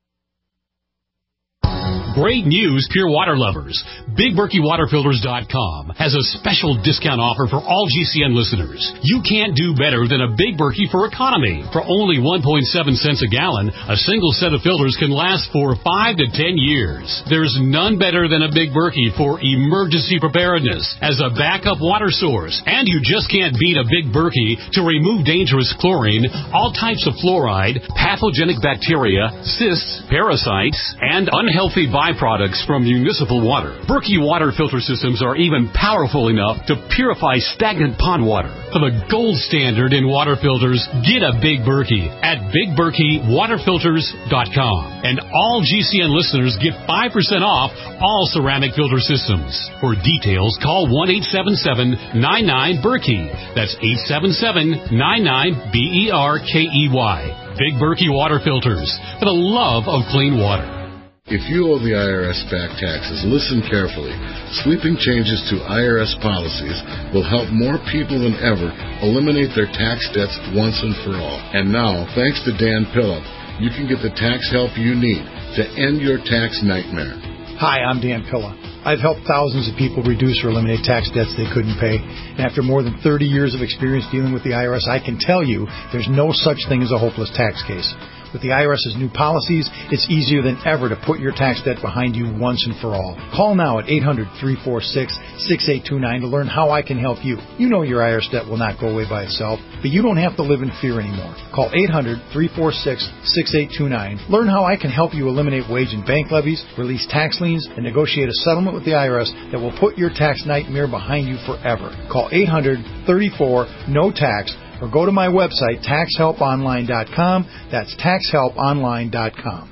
S19: Great news, pure water lovers. Big Berkey Water Filters dot com has a special discount offer for all G C N listeners. You can't do better than a Big Berkey for economy. For only one point seven cents a gallon, a single set of filters can last for five to ten years. There's none better than a Big Berkey for emergency preparedness as a backup water source. And you just can't beat a Big Berkey to remove dangerous chlorine, all types of fluoride, pathogenic bacteria, cysts, parasites, and unhealthy byproducts from municipal water. Berkey water filter systems are even powerful enough to purify stagnant pond water. For the gold standard in water filters, get a Big Berkey at Big Berkey Water Filters dot com. And all G C N listeners get five percent off all ceramic filter systems. For details, call one eight seven seven, nine nine, Berkey. That's eight seven seven, nine nine, B E R K E Y. Big Berkey Water Filters, for the love of clean water.
S20: If you owe the I R S back taxes, listen carefully. Sweeping changes to I R S policies will help more people than ever eliminate their tax debts once and for all. And now, thanks to Dan Pillip, you can get the tax help you need to end your tax nightmare.
S21: Hi, I'm Dan Pilla. I've helped thousands of people reduce or eliminate tax debts they couldn't pay. And after more than thirty years of experience dealing with the I R S, I can tell you there's no such thing as a hopeless tax case. With the I R S's new policies, it's easier than ever to put your tax debt behind you once and for all. Call now at eight hundred, three four six, six eight two nine to learn how I can help you. You know your I R S debt will not go away by itself, but you don't have to live in fear anymore. Call eight hundred, three four six, six eight two nine. Learn how I can help you eliminate wage and bank levies, release tax liens, and negotiate a settlement with the I R S that will put your tax nightmare behind you forever. Call eight hundred, thirty-four, no tax, or go to my website, tax help online dot com. That's tax help online dot com.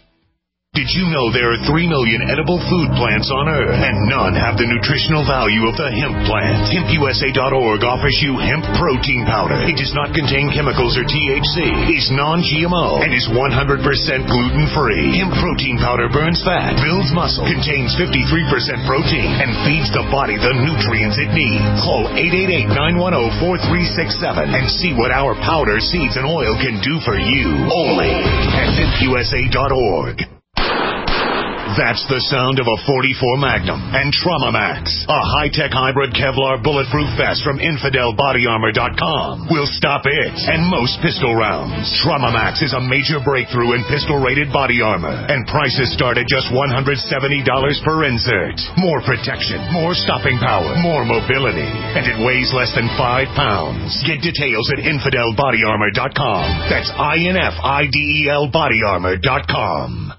S15: Did you know there are three million edible food plants on Earth, and none have the nutritional value of the hemp plant? hemp U S A dot org offers you hemp protein powder. It does not contain chemicals or T H C, is non G M O, and is one hundred percent gluten-free. Hemp protein powder burns fat, builds muscle, contains fifty-three percent protein, and feeds the body the nutrients it needs. Call eight eight eight, nine one zero, four three six seven and see what our powder, seeds, and oil can do for you. Only at hemp U S A dot org. That's the sound of a forty-four Magnum and Trauma Max, a high-tech hybrid Kevlar bulletproof vest from Infidel Body Armor dot com. Will stop it and most pistol rounds. Trauma Max is a major breakthrough in pistol-rated body armor, and prices start at just one hundred seventy dollars per insert. More protection, more stopping power, more mobility, and it weighs less than five pounds. Get details at Infidel Body Armor dot com. That's I N F I D E L Body Armor dot com.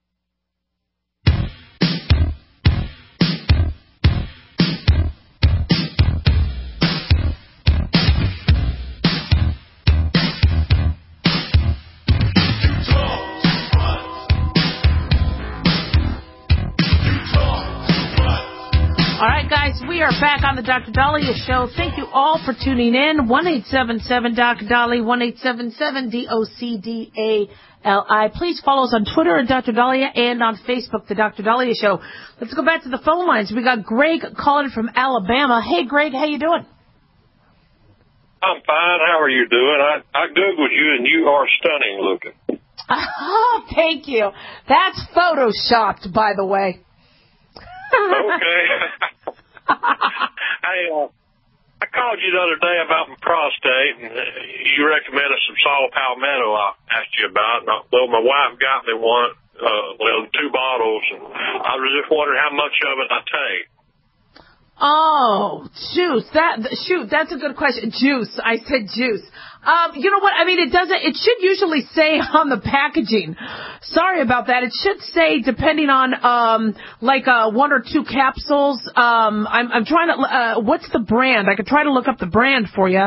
S3: All right, guys, we are back on the Doctor Dahlia Show. Thank you all for tuning in. one eight seven seven, Doctor Dahlia, one eight seven seven, D O C D A L I. Please follow us on Twitter at Doctor Dahlia and on Facebook, The Doctor Dahlia Show. Let's go back to the phone lines. We got Greg calling from Alabama. Hey, Greg, how you doing?
S22: I'm fine. How are you doing? I, I Googled you, and you are stunning looking.
S3: Oh, thank you. That's photoshopped, by the way.
S22: Okay. I, uh, I called you the other day about my prostate, and you recommended some saw palmetto I asked you about. Well, my wife got me one, uh, well, two bottles, and I was just wondering how much of it I take.
S3: Oh, juice. That shoot, that's a good question. Juice. I said juice. Um, you know what? I mean, it doesn't. It should usually say on the packaging. Sorry about that. It should say depending on um, like uh, one or two capsules. Um, I'm, I'm trying to. Uh, what's the brand? I could try to look up the brand for you.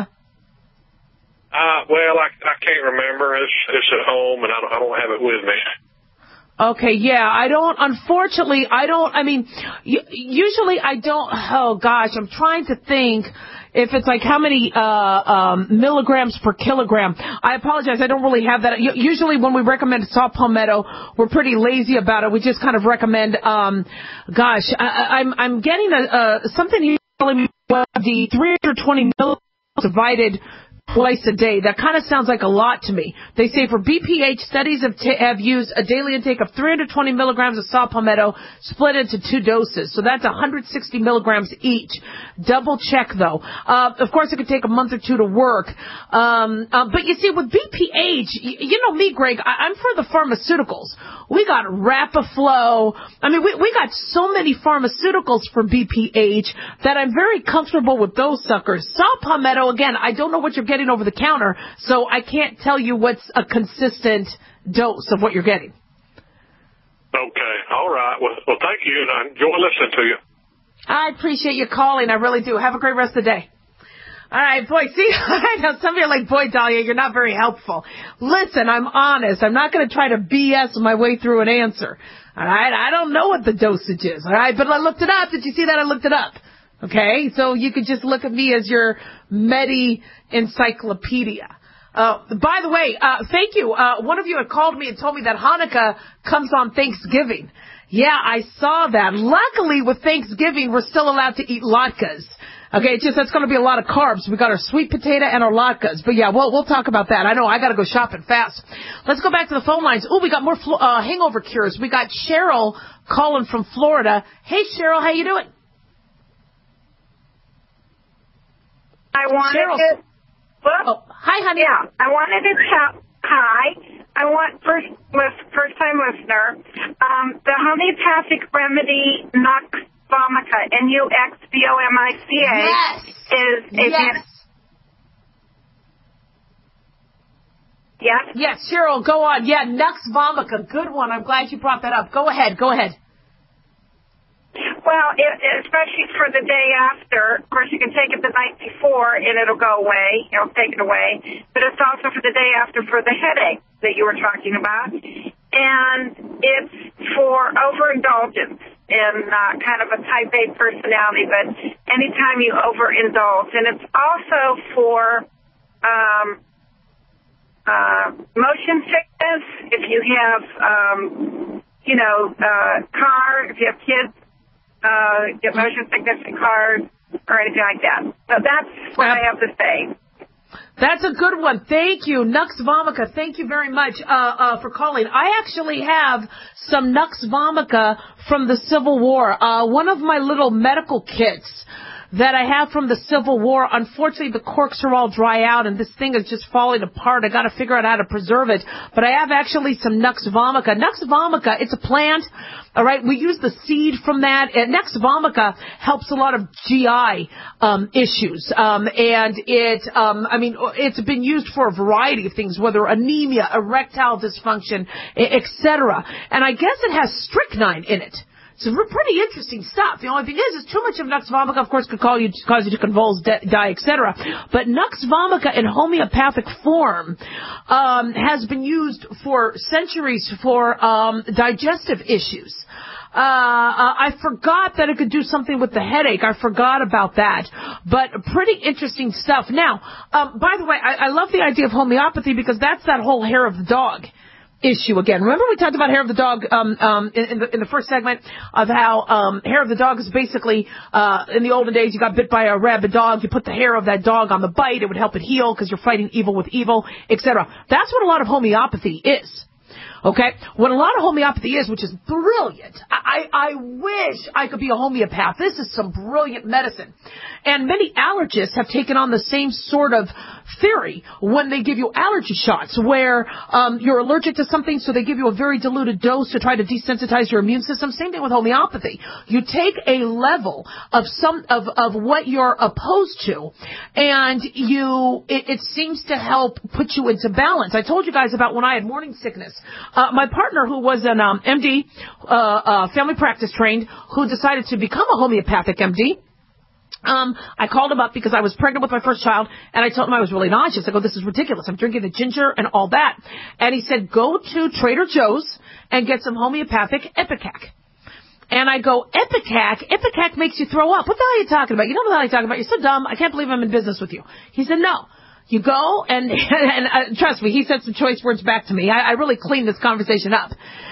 S22: Uh, well, I, I can't remember. It's it's at home, and I don't, I don't have it with me.
S3: Okay, yeah, I don't, unfortunately, I don't, I mean, usually I don't, oh gosh, I'm trying to think if it's like how many uh um milligrams per kilogram. I apologize, I don't really have that. Usually when we recommend saw palmetto, we're pretty lazy about it. We just kind of recommend, um gosh, I, I'm I'm getting a, uh something here telling me the three hundred twenty milligrams divided twice a day. That kind of sounds like a lot to me. They say for B P H, studies have, t- have used a daily intake of three hundred twenty milligrams of saw palmetto split into two doses. So that's one hundred sixty milligrams each. Double check, though. Uh, of course, it could take a month or two to work. Um, uh, but you see, with B P H, you, you know me, Greg, I, I'm for the pharmaceuticals. We got Rapaflow. I mean, we, we got so many pharmaceuticals for B P H that I'm very comfortable with those suckers. Saw palmetto, again, I don't know what you're getting over the counter, so I can't tell you what's a consistent dose of what you're getting.
S22: Okay, all right. Well, well thank you, and I enjoy listening to you.
S3: I appreciate you calling. I really do. Have a great rest of the day. All right, boy, see, I know some of you are like, boy, Dahlia, you're not very helpful. Listen, I'm honest. I'm not going to try to B S my way through an answer. All right, I don't know what the dosage is. All right, but I looked it up. Did you see that? I looked it up. Okay, so you could just look at me as your Medi encyclopedia. Uh, by the way, uh, thank you. Uh, one of you had called me and told me that Hanukkah comes on Thanksgiving. Yeah, I saw that. Luckily, with Thanksgiving, we're still allowed to eat latkes. Okay, it's just that's going to be a lot of carbs. We got our sweet potato and our latkes. But yeah, we'll, we'll talk about that. I know I got to go shopping fast. Let's go back to the phone lines. Oh, we got more flo- uh, hangover cures. We got Cheryl calling from Florida. Hey, Cheryl, how you doing?
S1: I wanted
S3: Cheryl.
S1: to. Well,
S3: oh, hi, honey.
S1: Yeah, I wanted to tell. Hi. I want first first time listener. Um, the homeopathic remedy Nux Vomica, N U X V O M I C A,
S3: yes.
S1: is a
S3: yes.
S1: Yes.
S3: Yes, Cheryl, go on. Yeah, Nux Vomica, good one. I'm glad you brought that up. Go ahead. Go ahead.
S1: Well, it, especially for the day after. Of course, you can take it the night before and it'll go away. It'll take it away. But it's also for the day after for the headache that you were talking about. And it's for overindulgence in uh, kind of a type A personality, but anytime you overindulge. And it's also for um, uh, motion sickness, if you have, um, you know, uh, car, if you have kids, Uh, get motion sickness in cars or anything like that. So that's what I have to say.
S3: That's a good one. Thank you, Nux Vomica. Thank you very much uh, uh, for calling. I actually have some Nux Vomica from the Civil War. Uh, one of my little medical kits that I have from the Civil War. Unfortunately, the corks are all dry out, and this thing is just falling apart. I got to figure out how to preserve it. But I have actually some Nux Vomica. Nux Vomica, it's a plant. All right, we use the seed from that. And Nux Vomica helps a lot of G I um, issues. Um, and it, um, I mean, it's been used for a variety of things, whether anemia, erectile dysfunction, et cetera. And I guess it has strychnine in it. It's pretty interesting stuff. The only thing is, is too much of Nux Vomica, of course, could call you, cause you to convulse, die, et cetera. But Nux Vomica in homeopathic form um, has been used for centuries for um, digestive issues. Uh, uh, I forgot that it could do something with the headache. I forgot about that. But pretty interesting stuff. Now, um, by the way, I, I love the idea of homeopathy because that's that whole hair of the dog issue again. Remember we talked about hair of the dog um, um, in, in, the, in the first segment of how um, hair of the dog is basically, uh, in the olden days, you got bit by a rabid dog, you put the hair of that dog on the bite, it would help it heal because you're fighting evil with evil, et cetera. That's what a lot of homeopathy is. Okay? What a lot of homeopathy is, which is brilliant. I, I wish I could be a homeopath. This is some brilliant medicine. And many allergists have taken on the same sort of theory when they give you allergy shots where um, you're allergic to something, so they give you a very diluted dose to try to desensitize your immune system. Same thing with homeopathy. You take a level of some of, of what you're opposed to, and you it, it seems to help put you into balance. I told you guys about when I had morning sickness. Uh, my partner, who was an um, M D, uh, uh, family practice trained, who decided to become a homeopathic M D, Um, I called him up because I was pregnant with my first child, and I told him I was really nauseous. I go, this is ridiculous. I'm drinking the ginger and all that. And he said, go to Trader Joe's and get some homeopathic Ipecac. And I go, Ipecac? Ipecac makes you throw up. What the hell are you talking about? You don't know what the hell you're talking about. You're so dumb. I can't believe I'm in business with you. He said, no. You go, and, and uh, trust me, he said some choice words back to me. I, I really cleaned this conversation up.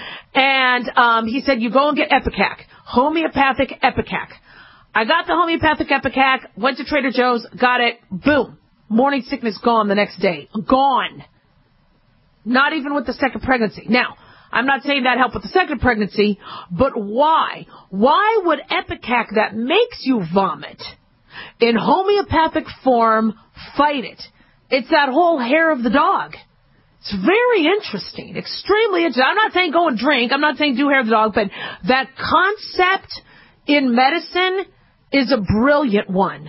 S3: And um, he said, you go and get Ipecac, homeopathic Ipecac. I got the homeopathic Ipecac, went to Trader Joe's, got it, boom. Morning sickness gone the next day. Gone. Not even with the second pregnancy. Now, I'm not saying that helped with the second pregnancy, but why? Why would Ipecac that makes you vomit in homeopathic form fight it? It's that whole hair of the dog. It's very interesting, extremely interesting. I'm not saying go and drink. I'm not saying do hair of the dog, but that concept in medicine is a brilliant one.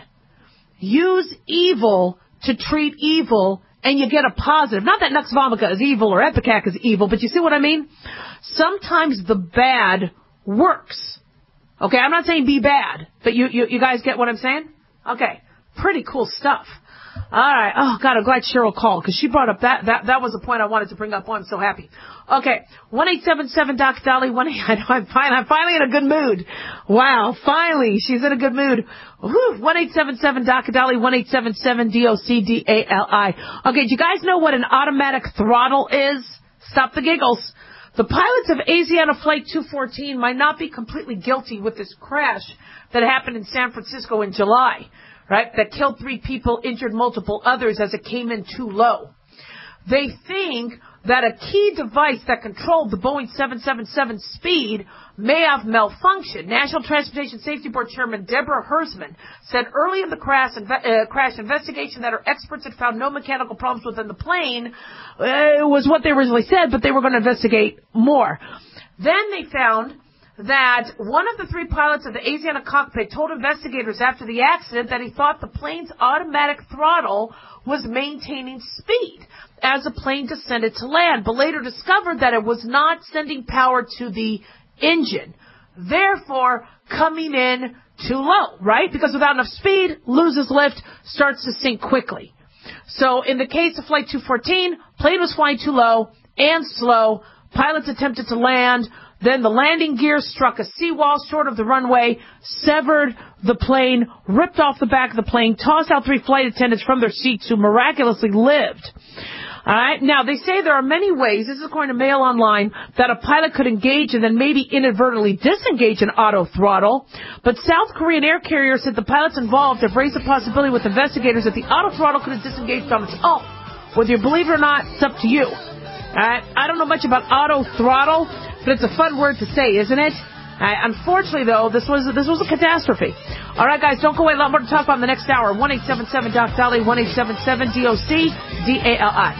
S3: Use evil to treat evil, and you get a positive. Not that Nux vomica is evil or Ipecac is evil, but you see what I mean? Sometimes the bad works. Okay, I'm not saying be bad, but you, you, you guys get what I'm saying? Okay, pretty cool stuff. All right. Oh, God, I'm glad Cheryl called because she brought up that. That that was a point I wanted to bring up. Oh, I'm so happy. Okay. one eight seven seven Doc Dolly. one eight, I'm, finally, I'm finally in a good mood. Wow. Finally. She's in a good mood. Whew, one eight seven seven Doc Dolly. one eight seven seven D O C D A L I. Okay. Do you guys know what an automatic throttle is? Stop the giggles. The pilots of Asiana Flight two fourteen might not be completely guilty with this crash that happened in San Francisco in July. Right, that killed three people, injured multiple others as it came in too low. They think that a key device that controlled the Boeing seven seventy-seven speed may have malfunctioned. National Transportation Safety Board Chairman Deborah Hersman said early in the crash, uh, crash investigation that her experts had found no mechanical problems within the plane. Uh, it was what they originally said, but they were going to investigate more. Then they found that one of the three pilots of the Asiana cockpit told investigators after the accident that he thought the plane's automatic throttle was maintaining speed as the plane descended to land, but later discovered that it was not sending power to the engine, therefore coming in too low, right? Because without enough speed, loses lift, starts to sink quickly. So in the case of Flight two fourteen, plane was flying too low and slow. Pilots attempted to land. Then the landing gear struck a seawall short of the runway, severed the plane, ripped off the back of the plane, tossed out three flight attendants from their seats who miraculously lived. All right. Now, they say there are many ways, this is according to Mail Online, that a pilot could engage and then maybe inadvertently disengage an auto throttle. But South Korean air carrier said the pilots involved have raised the possibility with investigators that the auto throttle could have disengaged on its own. Whether you believe it or not, it's up to you. All right. I don't know much about auto throttle, but it's a fun word to say, isn't it? Uh, unfortunately, though, this was this was a catastrophe. All right, guys, don't go away. A lot more to talk about in the next hour. one eight seven seven Doc Dolly, one eight seven seven D O C D A L I.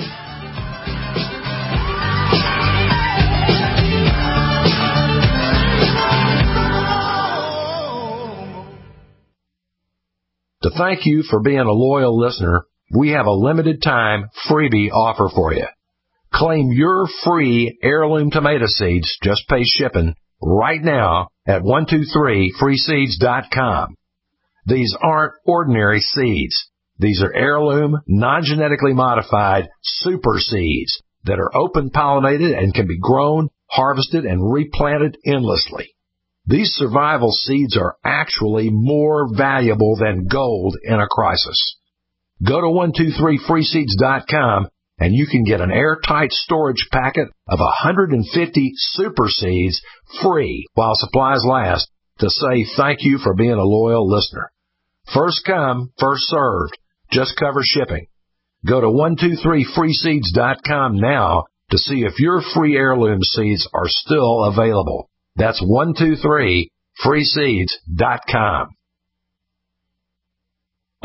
S6: To thank you for being a loyal listener, we have a limited time freebie offer for you. Claim your free heirloom tomato seeds, just pay shipping, right now at one two three free seeds dot com. These aren't ordinary seeds. These are heirloom, non-genetically modified super seeds that are open-pollinated and can be grown, harvested, and replanted endlessly. These survival seeds are actually more valuable than gold in a crisis. Go to one two three free seeds dot com and you can get an airtight storage packet of one hundred fifty super seeds free while supplies last to say thank you for being a loyal listener. First come, first served. Just cover shipping. Go to one two three free seeds dot com now to see if your free heirloom seeds are still available. That's one two three free seeds dot com.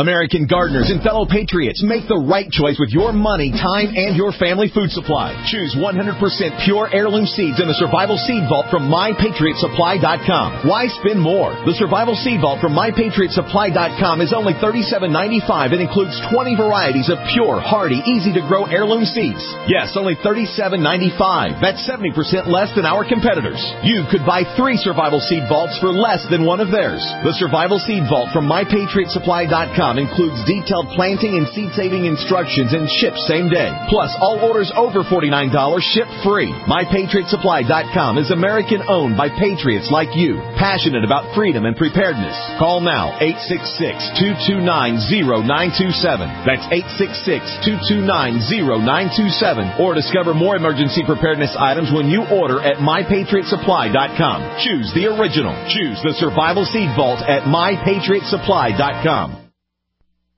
S9: American gardeners and fellow patriots, make the right choice with your money, time, and your family food supply. Choose one hundred percent pure heirloom seeds in the Survival Seed Vault from my patriot supply dot com. Why spend more? The Survival Seed Vault from my patriot supply dot com is only thirty-seven ninety-five and includes twenty varieties of pure, hardy, easy-to-grow heirloom seeds. Yes, only thirty-seven ninety-five. That's seventy percent less than our competitors. You could buy three Survival Seed Vaults for less than one of theirs. The Survival Seed Vault from my patriot supply dot com includes detailed planting and seed-saving instructions and ships same day. Plus, all orders over forty-nine dollars ship free. my patriot supply dot com is American-owned by patriots like you, passionate about freedom and preparedness. Call now, eight six six, two two nine, zero nine two seven. That's eight six six, two two nine, zero nine two seven. Or discover more emergency preparedness items when you order at my patriot supply dot com. Choose the original. Choose the Survival Seed Vault at my patriot supply dot com.